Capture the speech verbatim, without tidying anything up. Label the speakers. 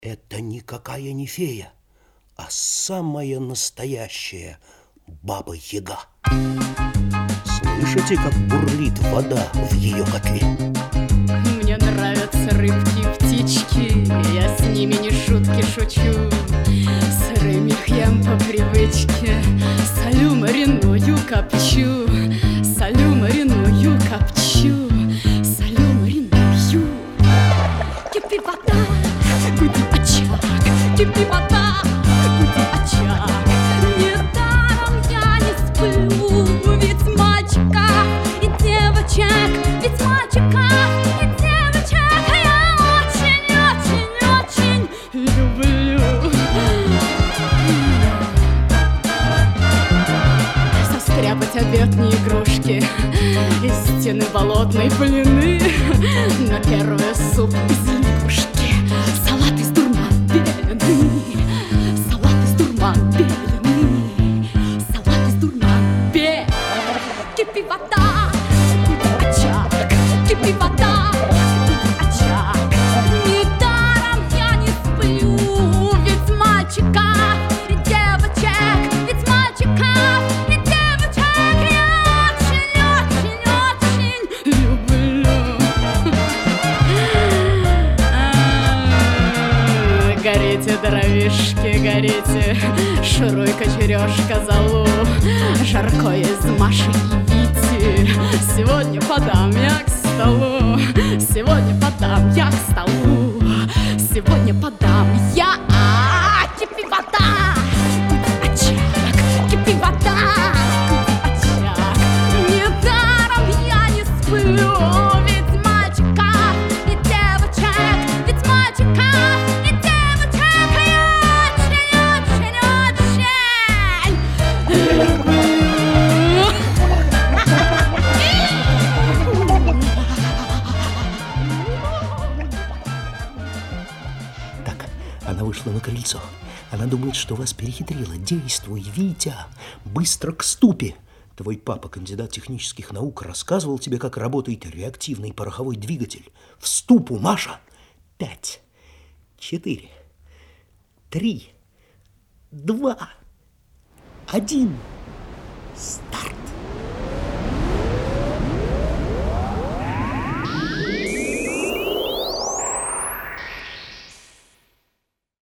Speaker 1: Это никакая не фея, а самая настоящая Баба-Яга. Слышите, как бурлит вода в ее котле?
Speaker 2: Мне нравятся рыбки и птички, я с ними не шутки шучу. Сырым их ем по привычке, солю, мариную, копчу. Солю, мариную, копчу. Солю, мариную. Кипи вода, гуди очаг. Кипи вода, гуди очаг. Недаром я не сплю, ведь мальчика и девочек, ведь мальчика и девочек я очень-очень-очень люблю. Состряпать обедные игрушки из стены болотной плены. На первое суп из лягушки, салат из дурман белены. Салат из дурман белены. Салат из дурман белены. Кипи вода, гуди очаг. Кипи вода, гуди очаг. Недаром я не сплю, ведь мальчика и девочек, ведь мальчика и девочек я очень-очень-очень люблю. А, горите, дровишки, горите, шуруй-ка, черешка, золу. Жаркое из Маши и Вити сегодня подам я к столу. Сегодня подам я к столу. Сегодня подам я. Кипи вода, гуди очаг. Кипи вода, гуди очаг. Недаром я не сплю, ведь мальчика и девочек, ведь мальчика и девочек я очень-очень-очень люблю.
Speaker 1: Так, она вышла на крыльцо. Она думает, что вас перехитрила. Действуй, Витя, быстро к ступе. Твой папа, кандидат технических наук, рассказывал тебе, как работает реактивный пороховой двигатель. В ступу, Маша! Пять, четыре, три, два, один. Старт!